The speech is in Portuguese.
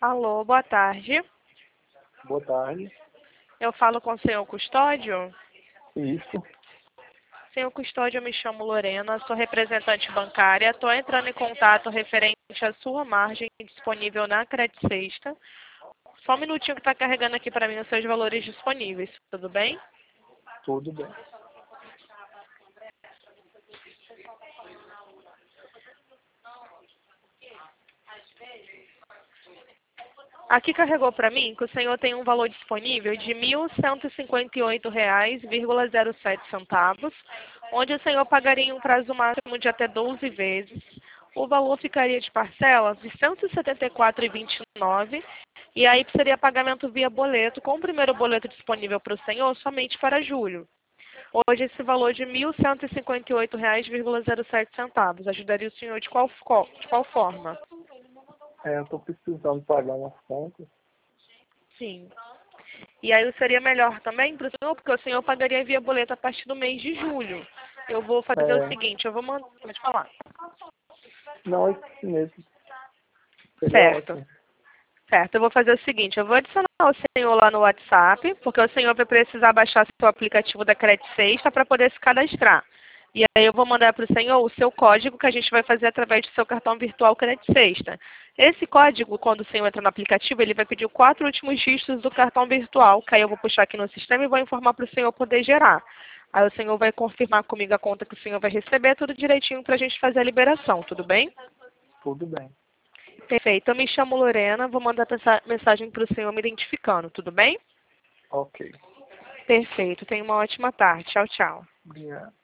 Alô, boa tarde. Boa tarde. Eu falo com o senhor Custódio? Isso. Senhor Custódio, eu me chamo Lorena, sou representante bancária. Estou entrando em contato referente à sua margem disponível na Credit Sexta. Só um minutinho que está carregando aqui para mim os seus valores disponíveis, tudo bem? Tudo bem. Aqui carregou para mim que o senhor tem um valor disponível de R$ 1.158,07, onde o senhor pagaria em um prazo máximo de até 12 vezes. O valor ficaria de parcelas de R$ 174,29 e aí seria pagamento via boleto, com o primeiro boleto disponível para o senhor somente para julho. Hoje esse valor de R$ 1.158,07. Ajudaria o senhor de qual forma? Eu estou precisando pagar umas contas. Sim. E aí seria melhor também para o senhor, porque o senhor pagaria via boleto a partir do mês de julho. Eu vou fazer o seguinte, eu vou mandar... Pode falar. Não, é isso mesmo. Seria Certo. ótimo. Certo, eu vou fazer o seguinte, eu vou adicionar o senhor lá no WhatsApp, porque o senhor vai precisar baixar seu aplicativo da Credit Sexta para poder se cadastrar. E aí eu vou mandar para o senhor o seu código que a gente vai fazer através do seu cartão virtual Credit Sexta. Esse código, quando o senhor entra no aplicativo, ele vai pedir os 4 últimos dígitos do cartão virtual, que aí eu vou puxar aqui no sistema e vou informar para o senhor poder gerar. Aí o senhor vai confirmar comigo a conta que o senhor vai receber, tudo direitinho para a gente fazer a liberação, tudo bem? Tudo bem. Perfeito. Eu me chamo Lorena, vou mandar mensagem para o senhor me identificando, tudo bem? Ok. Perfeito. Tenha uma ótima tarde. Tchau, tchau. Obrigado.